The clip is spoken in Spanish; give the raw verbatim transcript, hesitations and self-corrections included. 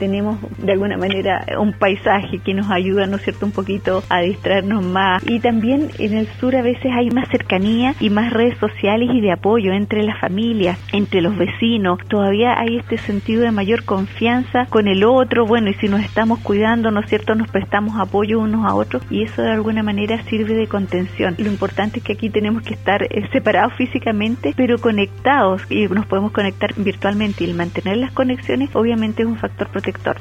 tenemos de alguna manera un paisaje que nos ayuda, ¿no es cierto?, un poquito a distraernos más. Y también en el sur a veces hay más cercanía y más redes sociales y de apoyo entre las familias, entre los vecinos. Todavía hay este sentido de mayor confianza con el otro. Bueno, y si nos estamos cuidando, ¿no es cierto?, nos prestamos apoyo unos a otros y eso de alguna manera sirve de contención. Lo importante es que aquí tenemos que estar eh, separados físicamente, pero conectados, y nos podemos conectar virtualmente, y el mantener las conexiones obviamente es un factor protector.